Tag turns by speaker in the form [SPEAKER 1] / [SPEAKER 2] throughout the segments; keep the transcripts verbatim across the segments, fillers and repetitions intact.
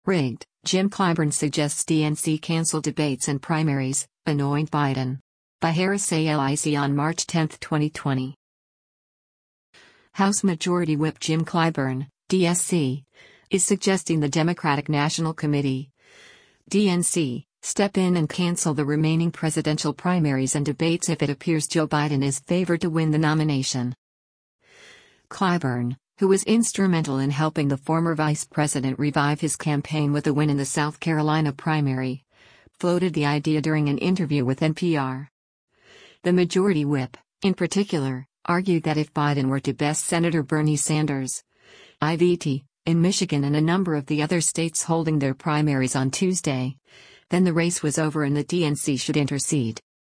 [SPEAKER 1] Rigged, Jim Clyburn suggests D N C cancel debates and primaries, anoint Biden. By Harris A L I C on March tenth twenty twenty. House Majority Whip Jim Clyburn, D S C, is suggesting the Democratic National Committee, D N C, step in and cancel the remaining presidential primaries and debates if it appears Joe Biden is favored to win the nomination. Clyburn, who was instrumental in helping the former vice president revive his campaign with a win in the South Carolina primary, floated the idea during an interview with N P R. The Majority Whip, in particular, argued that if Biden were to best Senator Bernie Sanders, I V T, in Michigan and a number of the other states holding their primaries on Tuesday, then the race was over and the D N C should intercede.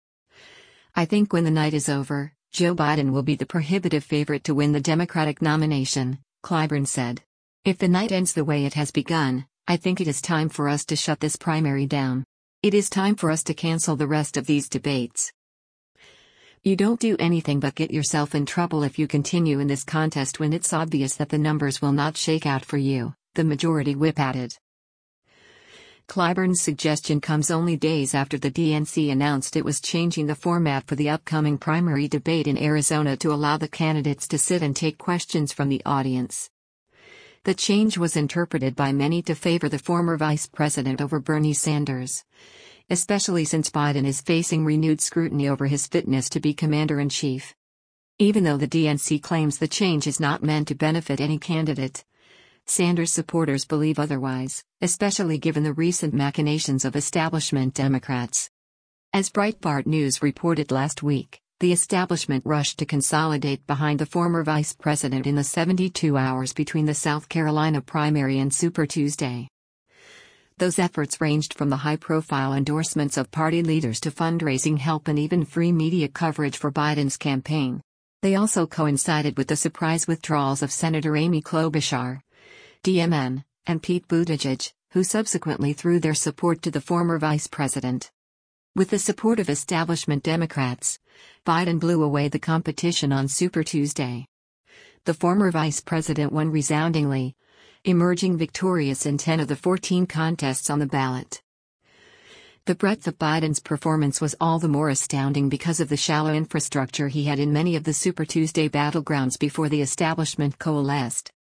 [SPEAKER 1] I think when the night is over, Joe Biden will be the prohibitive favorite to win the Democratic nomination, Clyburn said. If the night ends the way it has begun, I think it is time for us to shut this primary down. It is time for us to cancel the rest of these debates. You don't do anything but get yourself in trouble if you continue in this contest when it's obvious that the numbers will not shake out for you, the Majority Whip added. Clyburn's suggestion comes only days after the D N C announced it was changing the format for the upcoming primary debate in Arizona to allow the candidates to sit and take questions from the audience. The change was interpreted by many to favor the former vice president over Bernie Sanders, especially since Biden is facing renewed scrutiny over his fitness to be commander-in-chief. Even though the D N C claims the change is not meant to benefit any candidate, Sanders supporters believe otherwise, especially given the recent machinations of establishment Democrats. As Breitbart News reported last week, the establishment rushed to consolidate behind the former vice president in the seventy-two hours between the South Carolina primary and Super Tuesday. Those efforts ranged from the high-profile endorsements of party leaders to fundraising help and even free media coverage for Biden's campaign. They also coincided with the surprise withdrawals of Senator Amy Klobuchar, D M N, and Pete Buttigieg, who subsequently threw their support to the former vice president. With the support of establishment Democrats, Biden blew away the competition on Super Tuesday. The former vice president won resoundingly, emerging victorious in ten of the fourteen contests on the ballot. The breadth of Biden's performance was all the more astounding because of the shallow infrastructure he had in many of the Super Tuesday battlegrounds before the establishment coalesced.